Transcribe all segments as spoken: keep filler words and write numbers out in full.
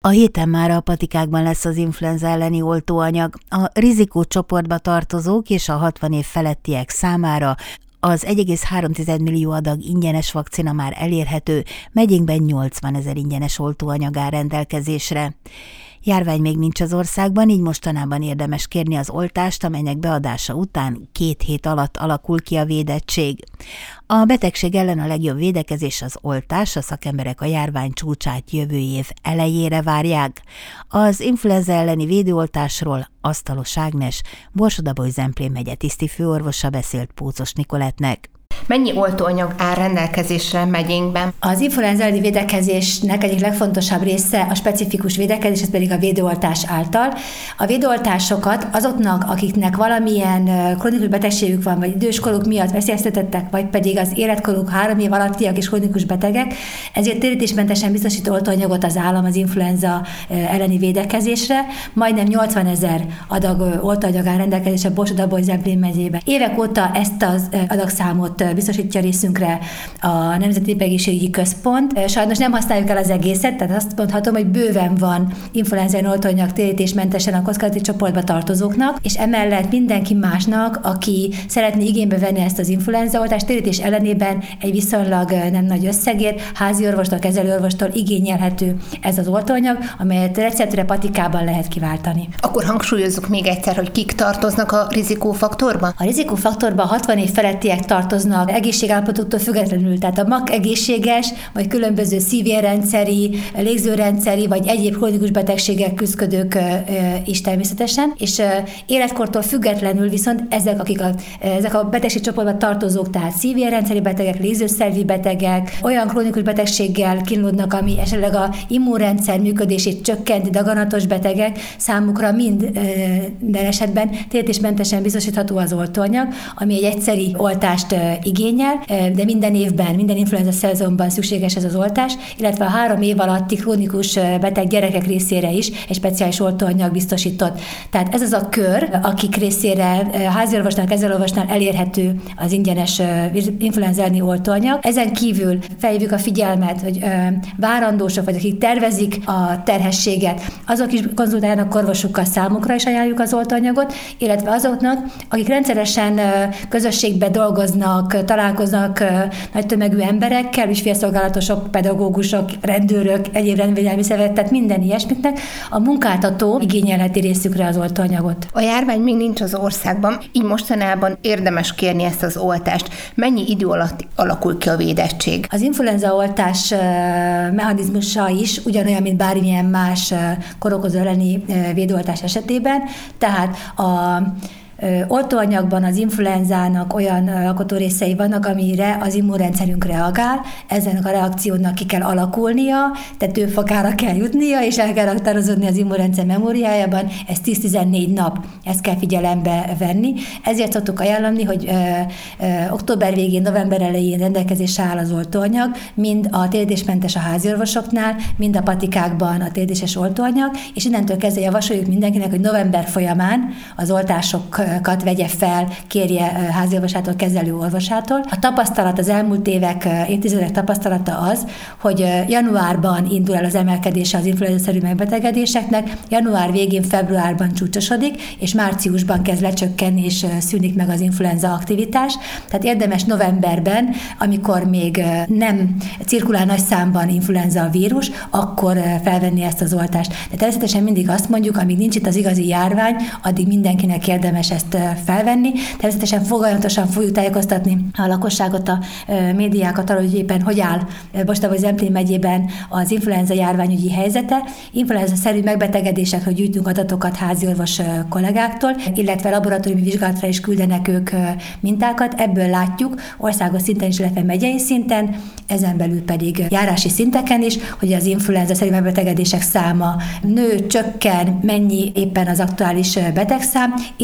A héten már a patikákban lesz az influenza elleni oltóanyag. A rizikócsoportba tartozók és a hatvan év felettiek számára az egy egész három millió adag ingyenes vakcina már elérhető, megyénkben nyolcvanezer ingyenes oltóanyag áll rendelkezésre. Járvány még nincs az országban, így mostanában érdemes kérni az oltást, amelynek beadása után két hét alatt alakul ki a védettség. A betegség ellen a legjobb védekezés az oltás, a szakemberek a járvány csúcsát jövő év elejére várják. Az influenza elleni védőoltásról Asztalos Ágnes, Borsod-Abaúj-Zemplén megye tisztifőorvosa beszélt Pócos Nicolettnek. Mennyi oltóanyag áll rendelkezésre megyénkben? Az influenza elleni védekezésnek egyik legfontosabb része a specifikus védekezés, ez pedig a védőoltás által. A védőoltásokat azoknak, akiknek valamilyen krónikus betegségük van, vagy időskoruk miatt veszélyeztetettek, vagy pedig az életkoruk három év alattiak és krónikus betegek, ezért térítésmentesen biztosít oltóanyagot az állam az influenza elleni védekezésre. Majdnem nyolcvanezer adag oltóanyag áll rendelkezésre Borsod-Abaúj-Zemplén megyében. Évek óta ezt az adagszámot biztosítja részünkre a Nemzeti Népegészségügyi Központ. Sajnos nem használjuk el az egészet, tehát azt mondhatom, hogy bőven van influenza oltóanyag térítésmentesen a kockázati csoportba tartozóknak, és emellett mindenki másnak, aki szeretné igénybe venni ezt az influenzaoltást, térítés ellenében egy viszonylag nem nagy összegért házi orvostól, kezelőorvostól igényelhető ez az oltóanyag, amelyet receptre patikában lehet kiváltani. Akkor hangsúlyozzuk még egyszer, hogy kik tartoznak a rizikófaktorba? A rizikófaktorba hatvan év felettiek tartoznak egészségállapotoktól függetlenül, tehát a mak egészséges, vagy különböző szívérrendszeri, légzőrendszeri, vagy egyéb krónikus betegségek küzdködők is természetesen, és életkortól függetlenül viszont ezek, akik a, ezek a betegségcsoportban tartozók, tehát szívérrendszeri betegek, légzőszervi betegek, olyan krónikus betegséggel kínlódnak, ami esetleg a immunrendszer működését csökkenti, daganatos betegek, számukra minden esetben térítésmentesen biztosítható az oltóanyag, ami egy egyszeri oltást igényel, de minden évben, minden influenza szezonban szükséges ez az oltás, illetve a három év alatti krónikus beteg gyerekek részére is egy speciális oltóanyag biztosított. Tehát ez az a kör, akik részére háziorvosnál, kezelőorvosnál elérhető az ingyenes influenza elleni oltóanyag. Ezen kívül felhívjuk a figyelmet, hogy várandósok, vagy akik tervezik a terhességet, azok is konzultáljanak orvosukkal, számukra is ajánljuk az oltóanyagot, illetve azoknak, akik rendszeresen közösségbe dolgoznak, találkoznak nagy tömegű emberekkel, ügyfélszolgálatosok, pedagógusok, rendőrök, egyéb rendvédelmi szervek, tehát minden ilyesmiknek a munkáltató igényelheti részükre az oltóanyagot. A járvány még nincs az országban, így mostanában érdemes kérni ezt az oltást. Mennyi idő alatt alakul ki a védettség? Az influenza oltás mechanizmusa is ugyanolyan, mint bármilyen más kórokozó elleni védőoltás esetében, tehát a oltóanyagban az influenzának olyan alkotórészei vannak, amire az immunrendszerünk reagál, ezen a reakciónak ki kell alakulnia, tetőfokára kell jutnia, és el kell raktározódni az immunrendszer memóriájában, ez tíz-tizennégy nap, ezt kell figyelembe venni. Ezért szoktuk ajánlani, hogy ö, ö, október végén, november elején rendelkezésre áll az oltóanyag, mind a térítésmentes a háziorvosoknál, mind a patikákban a térítéses oltóanyag, és innentől kezdve javasoljuk mindenkinek, hogy november folyamán az oltások vegye fel, kérje háziorvosától, kezelő orvosától. A tapasztalat, az elmúlt évek, évtizedek tapasztalata az, hogy januárban indul el az emelkedése az influenza-szerű megbetegedéseknek, január végén, februárban csúcsosodik, és márciusban kezd lecsökkenni, és szűnik meg az influenza aktivitás. Tehát érdemes novemberben, amikor még nem cirkulál nagy számban influenza a vírus, akkor felvenni ezt az oltást. De természetesen mindig azt mondjuk, amíg nincs itt az igazi járvány, addig mindenkinek érdemes ezt felvenni. Természetesen folyamatosan fogjuk tájékoztatni a lakosságot, a médiákat arról, hogy éppen hogy áll Borsod-Abaúj-Zemplén megyében az influenza járványügyi helyzete. Influenza-szerű megbetegedésekről gyűjtünk adatokat háziorvos kollégáktól, illetve laboratóriumi vizsgálatra is küldenek ők mintákat. Ebből látjuk országos szinten is, illetve megyei szinten, ezen belül pedig járási szinteken is, hogy az influenza-szerű megbetegedések száma nő, csökken, mennyi éppen az aktuális betegszám, illetve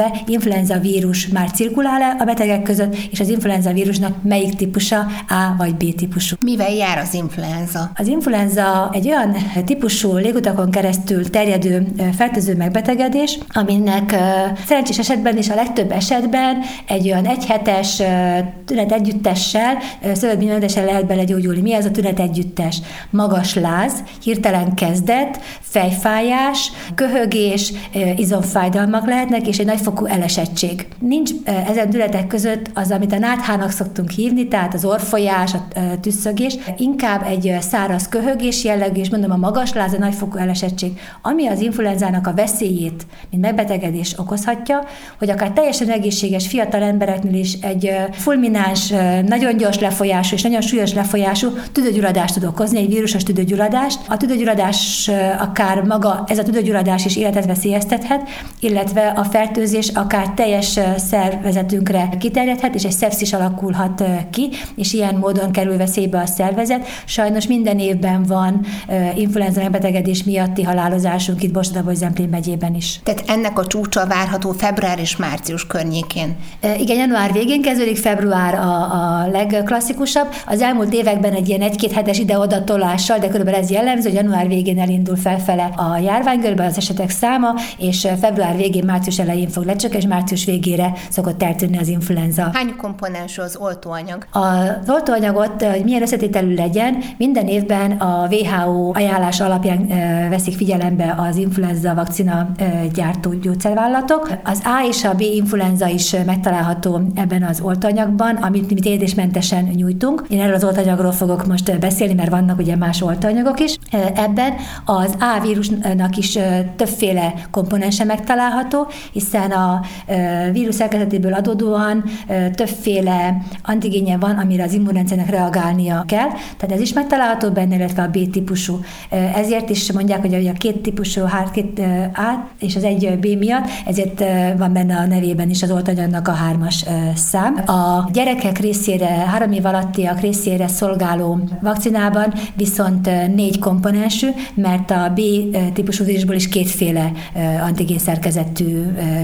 mennyire influenza vírus már cirkulál a betegek között, és az influenza vírusnak melyik típusa, A vagy B típusú. Mivel jár az influenza? Az influenza egy olyan típusú légutakon keresztül terjedő fertőző megbetegedés, aminek szerencsés esetben és a legtöbb esetben egy olyan egyhetes tünet együttessel, szövődménymentesen lehet bele gyógyulni. Mi az a tünet együttes? Magas láz, hirtelen kezdet, fejfájás, köhögés, izomfájdalmak lehetnek, és egy nagyfokú elesettség. Nincs ezen tünetek között az, amit a náthának szoktunk hívni, tehát az orrfolyás, a tüsszögés, inkább egy száraz köhögés jellegű, és mondom a magas láz, a nagyfokú elesettség, ami az influenzának a veszélyét, mint megbetegedés okozhatja, hogy akár teljesen egészséges fiatal embereknél is egy fulmináns, nagyon gyors lefolyású és nagyon súlyos lefolyású tüdőgyulladást tud okozni, egy vírusos tüdőgyulladást. A tüdőgyulladás akár maga, ez a tüdőgyulladás is életet veszélyeztethet, illetve a fertőzés akár teljes szervezetünkre kiterjedhet, és egy szepszis alakulhat ki, és ilyen módon kerül veszélybe a szervezet. Sajnos minden évben van influenza megbetegedés miatti halálozásunk itt Borsod-Abaúj-Zemplén megyében is. Tehát ennek a csúcsa várható február és március környékén. Igen, január végén kezdődik, február a, a legklasszikusabb. Az elmúlt években egy ilyen egy-két hetes ide-oda tolással, de körülbelül ez jellemző, hogy január végén elindul felfele a járványgörbe az esetek száma, és február végén, március elején fog lecsökkenni, és március végére szokott eltűnni az influenza. Hány komponensű az oltóanyag? Az oltóanyagot, hogy milyen összetételű legyen, minden évben a dupla vé há ó ajánlás alapján veszik figyelembe az influenza vakcina gyártó gyógyszervállalatok. Az A és a B influenza is megtalálható ebben az oltóanyagban, amit mi térdésmentesen nyújtunk. Én erről az oltóanyagról fogok most beszélni, mert vannak ugye más oltóanyagok is. Ebben az A vírusnak is többféle komponense megtalálható, hiszen a vírus szerkezetéből adódóan többféle antigénje van, amire az immunrendszernek reagálnia kell. Tehát ez is megtalálható benne, illetve a B típusú. Ezért is mondják, hogy a két típusú, két A és az egy B miatt, ezért van benne a nevében is az oltóanyagnak a hármas szám. A gyerekek részére, három év alattiak részére szolgáló vakcinában viszont négy komponensű, mert a B típusú vírusból is kétféle antigén szerkezetű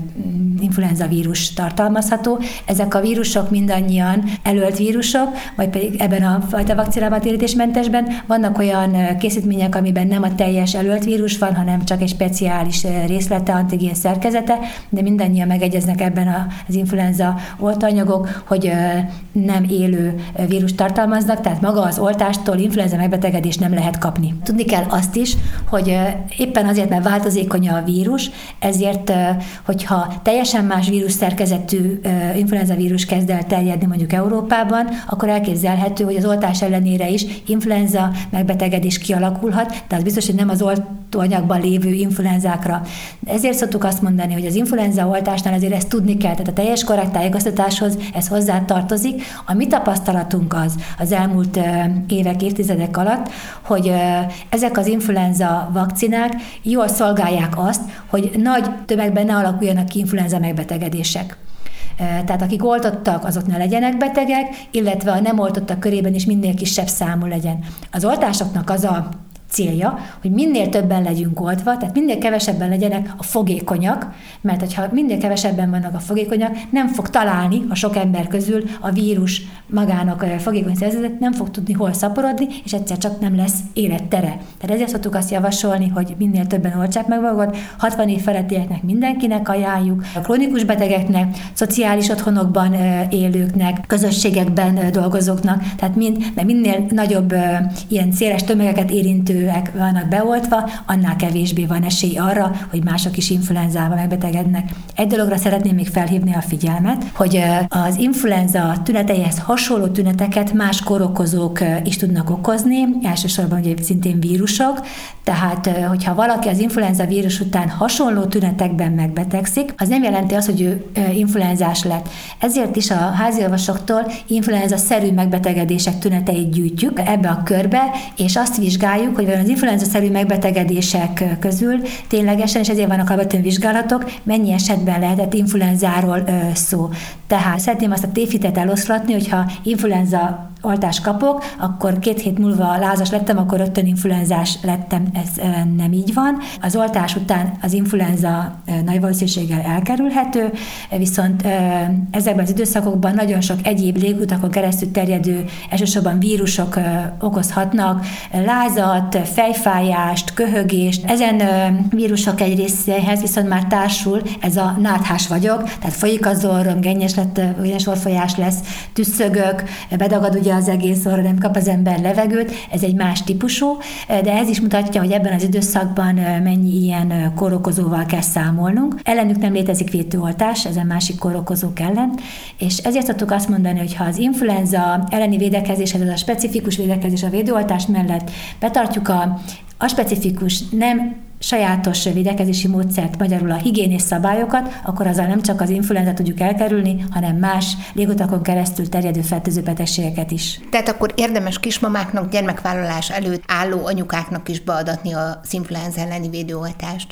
influenza vírus tartalmazható. Ezek a vírusok mindannyian előölt vírusok, vagy pedig ebben a fajta vakcinában, térítésmentesben vannak olyan készítmények, amiben nem a teljes előölt vírus van, hanem csak egy speciális részlete, antigén szerkezete, de mindannyian megegyeznek ebben az influenza oltóanyagok, hogy nem élő vírus tartalmaznak, tehát maga az oltástól influenza megbetegedést nem lehet kapni. Tudni kell azt is, hogy éppen azért, mert változékony a vírus, ezért, hogyha teljesen más vírus szerkezetű influenza vírus kezd el terjedni mondjuk Európában, akkor elképzelhető, hogy az oltás ellenére is influenza megbetegedés kialakulhat, de az biztos, hogy nem az oltóanyagban lévő influenzákra. Ezért szoktuk azt mondani, hogy az influenza oltásnál azért ezt tudni kell, tehát a teljes korrekt tájékoztatáshoz ez hozzá tartozik. A mi tapasztalatunk az az elmúlt évek, évtizedek alatt, hogy ezek az influenza vakcinák jól szolgálják azt, hogy nagy tömegben ne alakuljanak ki influenza megbetegedések. Tehát akik oltottak, azok ne legyenek betegek, illetve a nem oltottak körében is minél kisebb számú legyen. Az oltásoknak az a célja, hogy minél többen legyünk oltva, tehát minél kevesebben legyenek a fogékonyak, mert hogyha minél kevesebben vannak a fogékonyak, nem fog találni a sok ember közül a vírus magának a fogékony szervezet, nem fog tudni hol szaporodni, és egyszer csak nem lesz élettere. Tehát ezért szoktuk azt javasolni, hogy minél többen oltsák meg magukat, hatvan év felettieknek mindenkinek ajánljuk, a krónikus betegeknek, szociális otthonokban élőknek, közösségekben dolgozóknak, tehát mind, mert minél nagyobb ilyen széles tömegeket érintő vannak beoltva, annál kevésbé van esély arra, hogy mások is influenzával megbetegednek. Egy dologra szeretném még felhívni a figyelmet, hogy az influenza tüneteihez hasonló tüneteket más kórokozók is tudnak okozni, elsősorban ugye szintén vírusok, tehát hogyha valaki az influenza vírus után hasonló tünetekben megbetegszik, az nem jelenti azt, hogy ő influenzás lett. Ezért is a háziorvosoktól influenza-szerű megbetegedések tüneteit gyűjtjük ebbe a körbe, és azt vizsgáljuk, hogy az influenza-szerű megbetegedések közül ténylegesen, és ezért vannak alapvetően vizsgálatok, mennyi esetben lehetett influenzáról szó. Tehát szeretném azt a tévhitet eloszlatni, hogyha influenza oltást kapok, akkor két hét múlva lázas lettem, akkor rögtön influenzás lettem, ez nem így van. Az oltás után az influenza nagy valószínűséggel elkerülhető, viszont ezekben az időszakokban nagyon sok egyéb légutakon keresztül terjedő, elsősorban vírusok okozhatnak lázat, fejfájást, köhögést. Ezen vírusok egy részéhez viszont már társul ez a náthás vagyok, tehát folyik az orrom, gennyes lett, gennyes orrfolyás lesz, tüsszögök, bedagad ugye az egész orra, nem kap az ember levegőt, ez egy más típusú, de ez is mutatja, hogy ebben az időszakban mennyi ilyen kórokozóval kell számolnunk. Ellenük nem létezik védőoltás, ezen másik kórokozók ellen, és ezért szoktuk azt mondani, hogy ha az influenza elleni védekezéshez, ez a specifikus védekezés a védőoltás mellett betartjuk a, a specifikus, nem sajátos védekezési módszert, magyarul a higiénés szabályokat, akkor azzal nem csak az influenzát tudjuk elkerülni, hanem más légutakon keresztül terjedő fertőző betegségeket is. Tehát akkor érdemes kismamáknak, gyermekvállalás előtt álló anyukáknak is beadatni az influenza elleni védőoltást?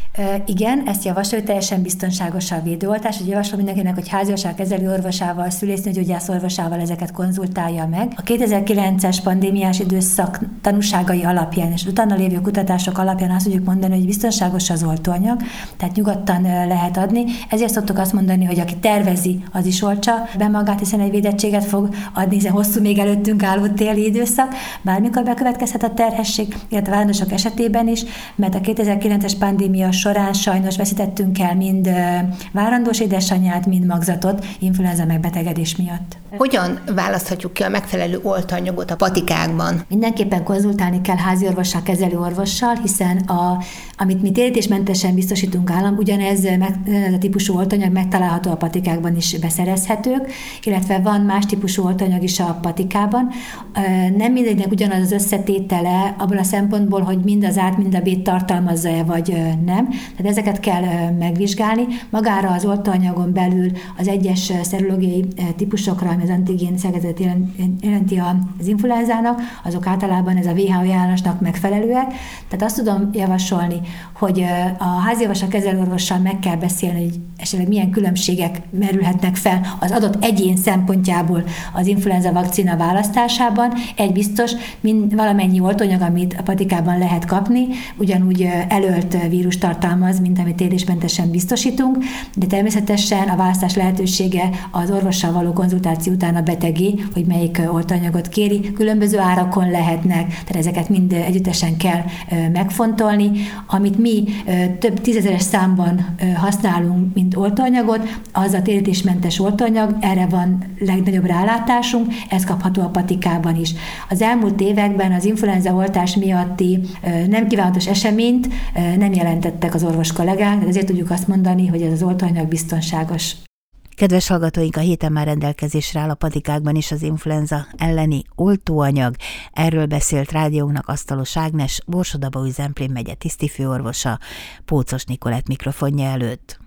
Igen, ezt javasolja, teljesen biztonságos a védőoltás, hogy javaslom mindenkinek, hogy háziorvosával, kezelőorvosával, szülésznőgyógyász orvosával ezeket konzultálja meg. A kétezer-kilences pandémiás időszak tanúságai alapján és utána lévő kutatások alapján azt tudjuk mondani, hogy biztonságos az oltóanyag, tehát nyugodtan lehet adni. Ezért szoktuk azt mondani, hogy aki tervezi, az is oltsa be magát, hiszen egy védettséget fog adni, hiszen hosszú még előttünk álló téli időszak, bármikor bekövetkezhet a terhesség, illetve várandósok esetében is, mert a kétezer-kilences pandémia során sajnos veszítettünk el mind várandós édesanyját, mind magzatot influenza megbetegedés miatt. Hogyan választhatjuk ki a megfelelő oltóanyagot a patikákban? Mindenképpen konzultálni kell háziorvossal, kezelőorvossal, hiszen a, amit mi térítésmentesen biztosítunk állam, ugyanez meg, ez a típusú oltóanyag megtalálható a patikákban is beszerezhetők, illetve van más típusú oltóanyag is a patikában. Nem mindegynek ugyanaz az összetétele abból a szempontból, hogy mind az át, mind a bét tartalmazza-e vagy nem. Tehát ezeket kell megvizsgálni. Magára az oltóanyagon belül az egyes szerológiai típusokra, ami az antigén szerkezetet jelenti az influenzának, azok általában ez a vé há o ajánlásnak megfelelőek. Tehát azt tudom javasolni, hogy a háziorvossal, kezelőorvossal meg kell beszélni, hogy esetleg milyen különbségek merülhetnek fel az adott egyén szempontjából az influenza vakcina választásában. Egy biztos, mind valamennyi oltóanyag, amit a patikában lehet kapni, ugyanúgy előlt vírus tartalmaz, mint amit térítésmentesen biztosítunk, de természetesen a választás lehetősége az orvossal való konzultáció után a betegé, hogy melyik oltóanyagot kéri. Különböző árakon lehetnek, tehát ezeket mind együttesen kell megfontolni. Amit mi több tízezeres számban használunk, mint oltóanyagot, az a térítésmentes oltóanyag, erre van legnagyobb rálátásunk, ez kapható a patikában is. Az elmúlt években az influenza oltás miatti nem kívánatos eseményt nem jelentettek az orvos kollégák, ezért tudjuk azt mondani, hogy ez az oltóanyag biztonságos. Kedves hallgatóink, a héten már rendelkezésre áll a patikákban is az influenza elleni oltóanyag. Erről beszélt rádiónknak Asztalos Ágnes, Borsod-Abaúj-Zemplén megye tisztifőorvosa, Pócos Nikolett mikrofonja előtt.